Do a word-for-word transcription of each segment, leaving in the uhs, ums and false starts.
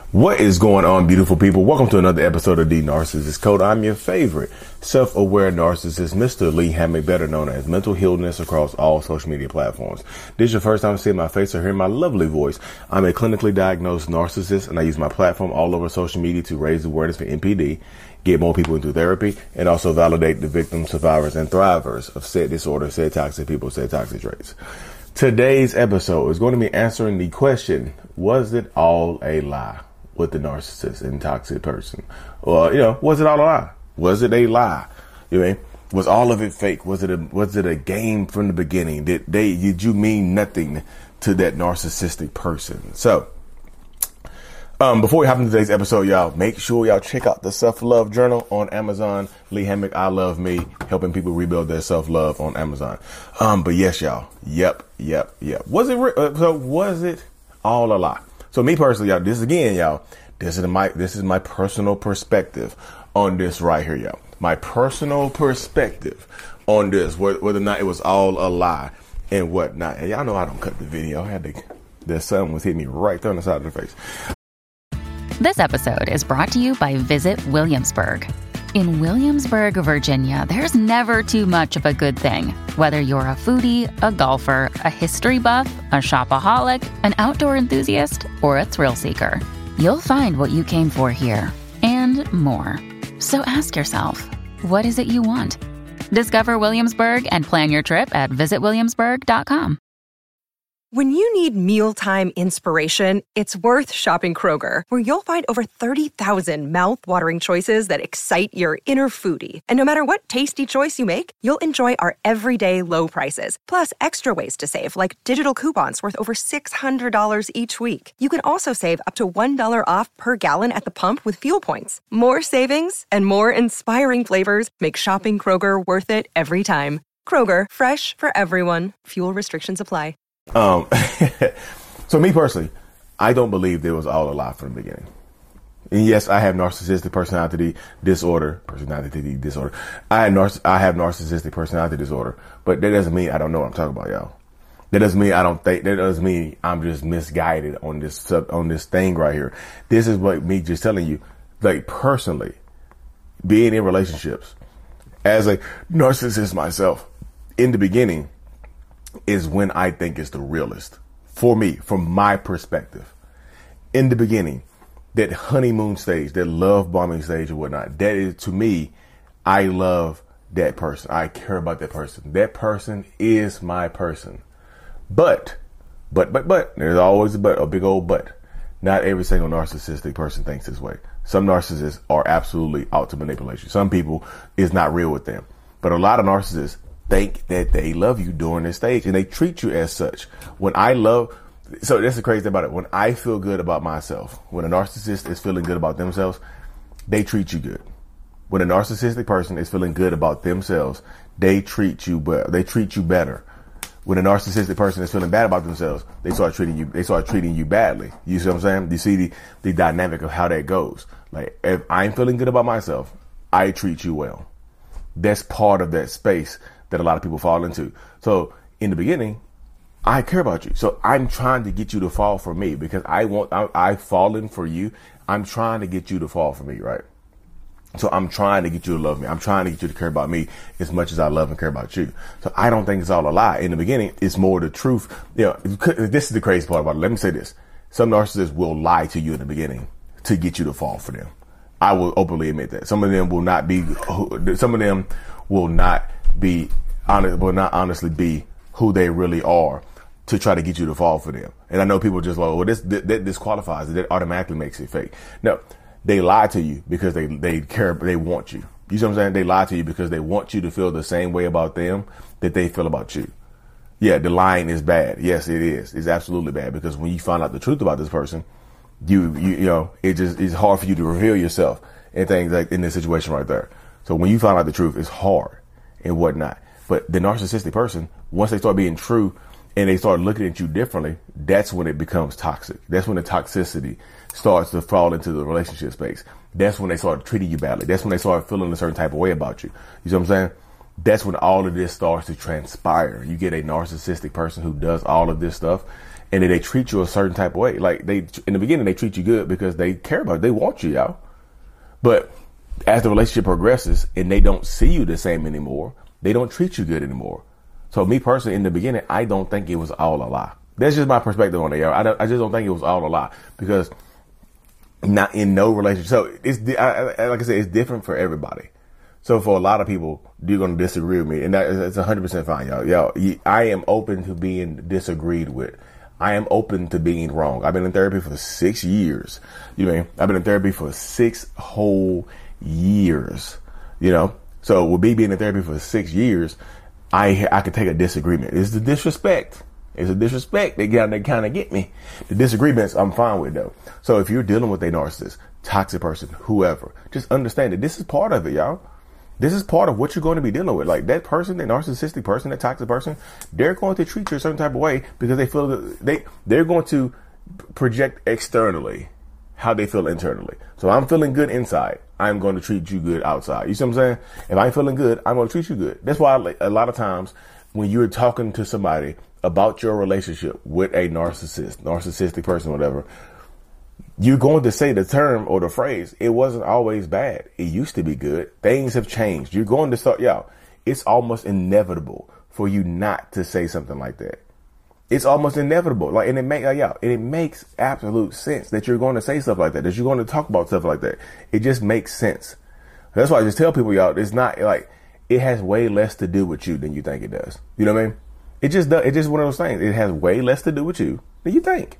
What is going on, beautiful people? Welcome to another episode of The Narcissist Code. I'm your favorite self-aware narcissist, Mister Lee Hammock, better known as Mental Healness across all social media platforms. This is your first time seeing my face or hearing my lovely voice. I'm a clinically diagnosed narcissist, and I use my platform all over social media to raise awareness for N P D, get more people into therapy, and also validate the victims, survivors, and thrivers of said disorder, said toxic people, said toxic traits. Today's episode is going to be answering the question, was it all a lie? With the narcissist and toxic person, or you know, was it all a lie? Was it a lie? You know, was all of it fake? Was it a was it a game from the beginning? Did they did you mean nothing to that narcissistic person? So, um, before we hop into today's episode, y'all make sure y'all check out the Self Love Journal on Amazon. Lee Hammock, I Love Me, helping people rebuild their self love on Amazon. Um, but yes, y'all, yep, yep, yep. Was it re- uh, so? Was it all a lie? So me personally, y'all, this again, y'all, this is my, this is my personal perspective on this right here, y'all. My personal perspective on this, whether, whether or not it was all a lie and whatnot. And y'all know I don't cut the video. I had to, the sun was hitting me right there on the side of the face. This episode is brought to you by Visit Williamsburg. In Williamsburg, Virginia, there's never too much of a good thing. Whether you're a foodie, a golfer, a history buff, a shopaholic, an outdoor enthusiast, or a thrill seeker, you'll find what you came for here and more. So ask yourself, what is it you want? Discover Williamsburg and plan your trip at visit williamsburg dot com. When you need mealtime inspiration, it's worth shopping Kroger, where you'll find over thirty thousand mouth-watering choices that excite your inner foodie. And no matter what tasty choice you make, you'll enjoy our everyday low prices, plus extra ways to save, like digital coupons worth over six hundred dollars each week. You can also save up to one dollar off per gallon at the pump with fuel points. More savings and more inspiring flavors make shopping Kroger worth it every time. Kroger, fresh for everyone. Fuel restrictions apply. Um, so me personally, I don't believe there was all a lie from the beginning. And yes, I have narcissistic personality disorder, personality disorder. I have, narciss- I have narcissistic personality disorder, but that doesn't mean I don't know what I'm talking about, y'all. That doesn't mean I don't think, that doesn't mean I'm just misguided on this sub, on this thing right here. This is what me just telling you, like personally, being in relationships as a narcissist myself in the beginning, is when I think it's the realest for me, from my perspective. In the beginning, that honeymoon stage, that love bombing stage or whatnot, that is, to me, I love that person. I care about that person. That person is my person. But, but, but, but, there's always a but, a big old but. Not every single narcissistic person thinks this way. Some narcissists are absolutely out to manipulate you. Some people, it's not real with them. But a lot of narcissists think that they love you during this stage and they treat you as such. When I love, so that's the crazy thing about it. When I feel good about myself, when a narcissist is feeling good about themselves, they treat you good. When a narcissistic person is feeling good about themselves, they treat you well. They treat you better. When a narcissistic person is feeling bad about themselves, they start treating you, they start treating you badly. You see what I'm saying? You see the, the dynamic of how that goes. Like, if I'm feeling good about myself, I treat you well. That's part of that space that a lot of people fall into. So in the beginning, I care about you. So I'm trying to get you to fall for me because I want, I, I've fallen for you. I'm trying to get you to fall for me, right? So I'm trying to get you to love me. I'm trying to get you to care about me as much as I love and care about you. So I don't think it's all a lie. In the beginning, it's more the truth. You know, this is the crazy part about it. Let me say this. Some narcissists will lie to you in the beginning to get you to fall for them. I will openly admit that. Some of them will not be, some of them will not be honest, will not honestly be who they really are to try to get you to fall for them. And I know people just like, well, this, that disqualifies it. That automatically makes it fake. No, they lie to you because they, they care, they want you. You see what I'm saying? They lie to you because they want you to feel the same way about them that they feel about you. Yeah, the lying is bad. Yes, it is. It's absolutely bad because when you find out the truth about this person, you, you, you know, it just, it's hard for you to reveal yourself and things like in this situation right there. So when you find out the truth, it's hard and whatnot. But the narcissistic person, once they start being true and they start looking at you differently, that's when it becomes toxic. That's when the toxicity starts to fall into the relationship space. That's when they start treating you badly. That's when they start feeling a certain type of way about you. You see what I'm saying? That's when all of this starts to transpire. You get a narcissistic person who does all of this stuff and then they treat you a certain type of way. Like they, in the beginning, they treat you good because they care about it. They want you, y'all. But as the relationship progresses and they don't see you the same anymore, they don't treat you good anymore. So me personally, in the beginning, I don't think it was all a lie. That's just my perspective on it, y'all. I, don't, I just don't think it was all a lie because not in no relationship. So it's, I, I, like I said, it's different for everybody. So for a lot of people, you're going to disagree with me, and that is, it's one hundred percent fine, y'all. Y'all, I am open to being disagreed with. I am open to being wrong. I've been in therapy for six years. You know, I've been in therapy for six whole years. You know, so with me being in therapy for six years, I I could take a disagreement. It's the disrespect. It's a disrespect. They kind of kind of get me. The disagreements I'm fine with though. So if you're dealing with a narcissist, toxic person, whoever, just understand that this is part of it, y'all. This is part of what you're going to be dealing with. Like that person, that narcissistic person, that toxic person, they're going to treat you a certain type of way because they feel that they, they're going to project externally how they feel internally. So I'm feeling good inside. I'm going to treat you good outside. You see what I'm saying? If I'm feeling good, I'm going to treat you good. That's why like, a lot of times when you're talking to somebody about your relationship with a narcissist, narcissistic person, whatever, you're going to say the term or the phrase, it wasn't always bad. It used to be good. Things have changed. You're going to start, yeah, it's almost inevitable for you not to say something like that. It's almost inevitable. Like, and it make, yeah, and it makes absolute sense that you're going to say stuff like that, that you're going to talk about stuff like that. It just makes sense. That's why I just tell people, y'all, it's not like, it has way less to do with you than you think it does. You know what I mean? It just does. It's just one of those things. It has way less to do with you than you think.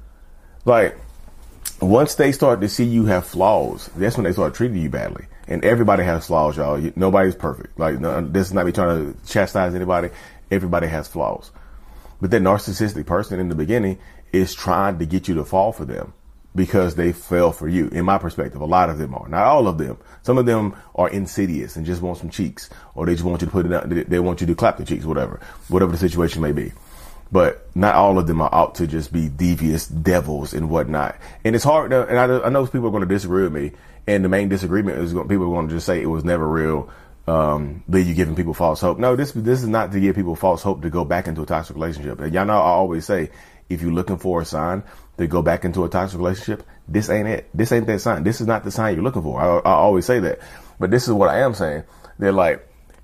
Like, once they start to see you have flaws, that's when they start treating you badly. And everybody has flaws, y'all. You, nobody's perfect. Like, no, this is not me trying to chastise anybody. Everybody has flaws. But that narcissistic person in the beginning is trying to get you to fall for them because they fell for you. In my perspective, a lot of them are. Not all of them. Some of them are insidious and just want some cheeks, or they just want you to put it out. They want you to clap the cheeks, whatever, whatever the situation may be. But not all of them are out to just be devious devils and whatnot. And it's hard to, and I, I know people are going to disagree with me. And the main disagreement is going, people are going to just say it was never real. Um, that you giving people false hope. No, this, this is not to give people false hope to go back into a toxic relationship. And y'all know I always say, if you're looking for a sign to go back into a toxic relationship, this ain't it. This ain't that sign. This is not the sign you're looking for. I, I always say that. But this is what I am saying. They're like,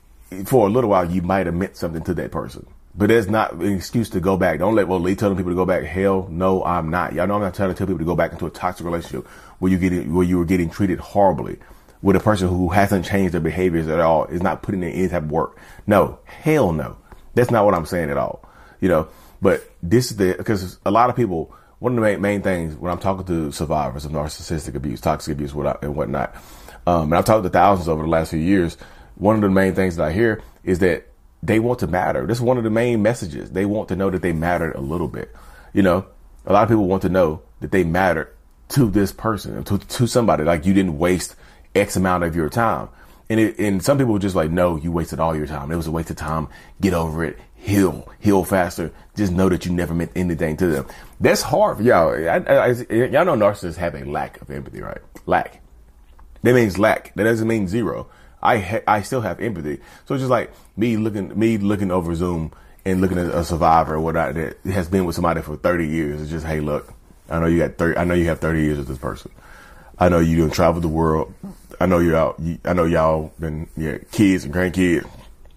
for a little while, you might have meant something to that person. But there's not an excuse to go back. Don't let, well, Lee telling people to go back. Hell no, I'm not. Y'all know I'm not trying to tell people to go back into a toxic relationship where you getting, where you were getting treated horribly with a person who hasn't changed their behaviors at all, is not putting in any type of work. No, hell no. That's not what I'm saying at all. You know, but this is the, because a lot of people, one of the main, main things when I'm talking to survivors of narcissistic abuse, toxic abuse, what and whatnot, um, and I've talked to thousands over the last few years, one of the main things that I hear is that they want to matter. This is one of the main messages. They want to know that they mattered a little bit. You know, a lot of people want to know that they mattered to this person, to, to somebody, like you didn't waste X amount of your time. And it, and some people were just like, no, you wasted all your time. It was a waste of time. Get over it. Heal, heal faster. Just know that you never meant anything to them. That's hard for y'all. I, I, I, y'all know narcissists have a lack of empathy, right? Lack. That means lack. That doesn't mean zero. I ha- I still have empathy. So it's just like me looking me looking over Zoom and looking at a survivor or whatnot that has been with somebody for thirty years. It's just, hey, look, I know you got thirty. I know you have thirty years with this person. I know you done traveled the world. I know you're out. You, I know y'all been yeah kids and grandkids.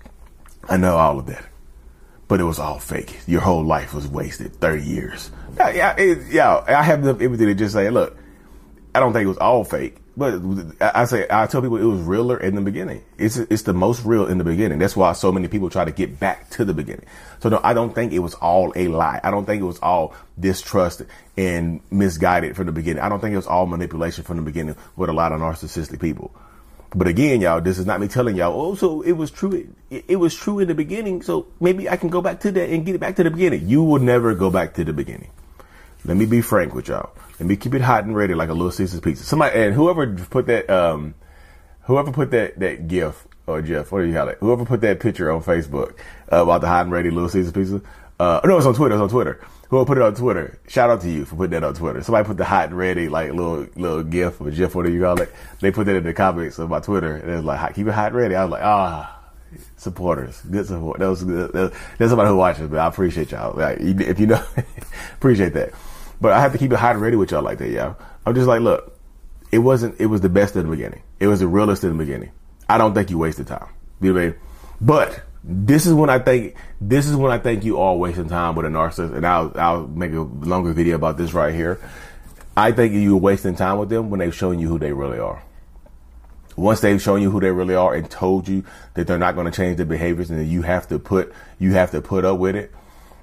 I know all of that, but it was all fake. Your whole life was wasted. Thirty years. Yeah, yeah, it, yeah. I have enough empathy to just say, look, I don't think it was all fake. But I say, I tell people it was realer in the beginning. It's it's the most real in the beginning. That's why so many people try to get back to the beginning. So no, I don't think it was all a lie. I don't think it was all distrust and misguided from the beginning. I don't think it was all manipulation from the beginning with a lot of narcissistic people. But again, y'all, this is not me telling y'all, oh, so it was true. It, it was true in the beginning. So maybe I can go back to that and get it back to the beginning. You will never go back to the beginning. Let me be frank with y'all. Let me keep it hot and ready like a Little Caesars pizza. Somebody, and whoever put that, um, whoever put that, that GIF or Jeff, what do you call it? Whoever put that picture on Facebook uh, about the hot and ready Little Caesars pizza. Uh, no, it's on Twitter. It's on Twitter. Whoever put it on Twitter, shout out to you for putting that on Twitter. Somebody put the hot and ready, like little, little GIF or GIF, what do you call it? They put that in the comments of my Twitter and it was like, keep it hot and ready. I was like, ah, supporters, good support. That was good. That, that's somebody who watches, but I appreciate y'all. Like, if you know, appreciate that. But I have to keep it hot and ready with y'all like that, y'all. I'm just like, look, it wasn't, it was the best in the beginning. It was the realest in the beginning. I don't think you wasted time. You know what I mean? But this is when I think, this is when I think you are wasting time with a narcissist. And I'll, I'll make a longer video about this right here. I think you're wasting time with them when they've shown you who they really are. Once they've shown you who they really are and told you that they're not going to change their behaviors and that you have to put, you have to put up with it,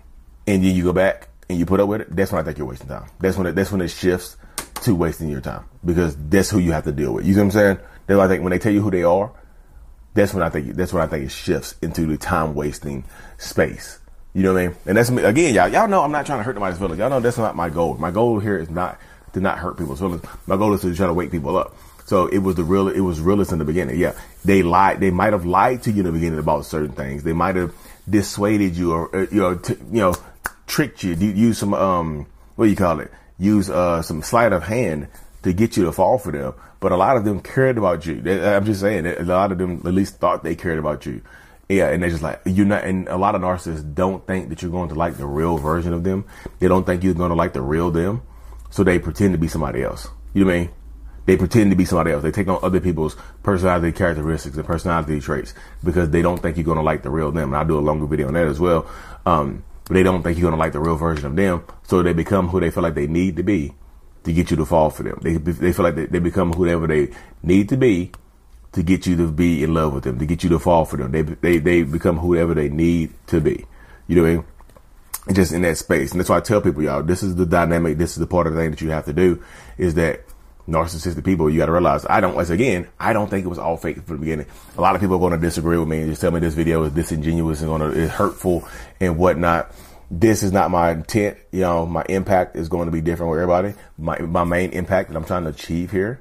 and then you go back and you put up with it, that's when I think you're wasting time. That's when it, that's when it shifts to wasting your time, because that's who you have to deal with. You know what I'm saying? That's why I think when they tell you who they are, that's when I think, that's when I think it shifts into the time wasting space. You know what I mean? And that's, again, y'all, y'all know I'm not trying to hurt nobody's feelings. Y'all know that's not my goal. My goal here is not to not hurt people's feelings. My goal is to try to wake people up. So it was the real, it was realist in the beginning. Yeah. They lied. They might have lied to you in the beginning about certain things. They might have dissuaded you or, uh, you know, t- you know, tricked you, use some, um, what do you call it? Use, uh, some sleight of hand to get you to fall for them. But a lot of them cared about you. They, I'm just saying that a lot of them at least thought they cared about you. Yeah. And they're just like, you're not, and a lot of narcissists don't think that you're going to like the real version of them. They don't think you're going to like the real them. So they pretend to be somebody else. You know what I mean? They pretend to be somebody else. They take on other people's personality characteristics and personality traits because they don't think you're going to like the real them. And I'll do a longer video on that as well. Um, but they don't think you're going to like the real version of them. So they become who they feel like they need to be to get you to fall for them. They, they feel like they, they become whoever they need to be to get you to be in love with them, to get you to fall for them. They, they, they become whoever they need to be. You know what I mean? Just in that space. And that's why I tell people, y'all, this is the dynamic. This is the part of the thing that you have to do, is that narcissistic people, you got to realize, I don't, once again, I don't think it was all fake from the beginning. A lot of people are going to disagree with me and just tell me this video is disingenuous and going to, is hurtful and whatnot. This is not my intent. You know, my impact is going to be different with everybody. My, my main impact that I'm trying to achieve here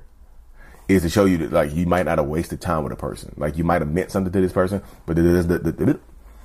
is to show you that, like, you might not have wasted time with a person. Like, you might have meant something to this person, but it is the, the, the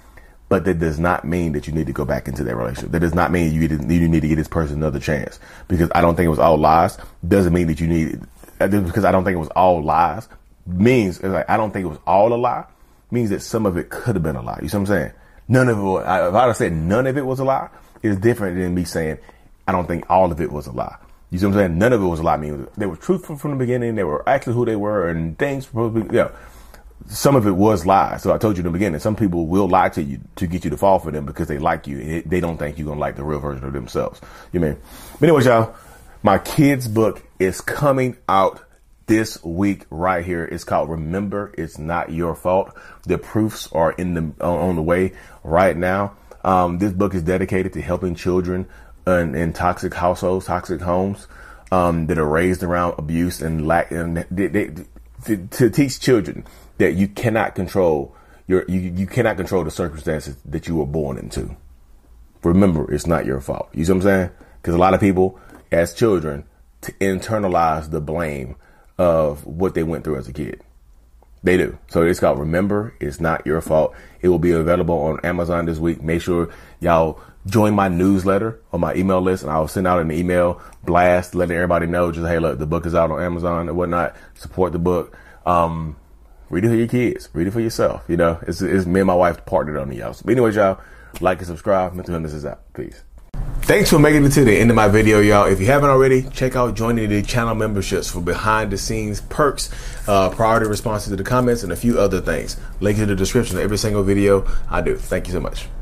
But that does not mean that you need to go back into that relationship. That does not mean you need, you need to give this person another chance. Because I don't think it was all lies. Doesn't mean that you need, because I don't think it was all lies, means, like, I don't think it was all a lie, means that some of it could have been a lie. You see what I'm saying? None of it, was, if I'd have said none of it was a lie, it's different than me saying I don't think all of it was a lie. You see what I'm saying? None of it was a lie. I mean, they were truthful from the beginning. They were actually who they were, and things probably, you know, some of it was lies. So I told you in the beginning, some people will lie to you to get you to fall for them because they like you. And they don't think you're going to like the real version of themselves. You mean? But anyways, y'all, my kids' book is coming out this week right here. It's called Remember, It's Not Your Fault. The proofs are in the on the way right now. Um, this book is dedicated to helping children in, in toxic households, toxic homes, um, that are raised around abuse and lack, and they, they, to, to teach children that you cannot control your, you, you cannot control the circumstances that you were born into. Remember, it's not your fault. You see what I'm saying? Because a lot of people, as children, to internalize the blame of what they went through as a kid. They do. So it's called Remember, It's Not Your Fault. It will be available on Amazon this week. Make sure y'all join my newsletter on my email list, and I'll send out an email blast letting everybody know, just, hey, look, the book is out on Amazon and whatnot. Support the book. Um, read it for your kids. Read it for yourself. You know, it's, it's me and my wife partnered on it, y'all. So, but anyways, y'all, like and subscribe. Mental Illness is out. Peace. Thanks for making it to the end of my video, y'all. If you haven't already, check out joining the channel memberships for behind the scenes perks, uh, priority responses to the comments, and a few other things. Link in the description of every single video I do. Thank you so much.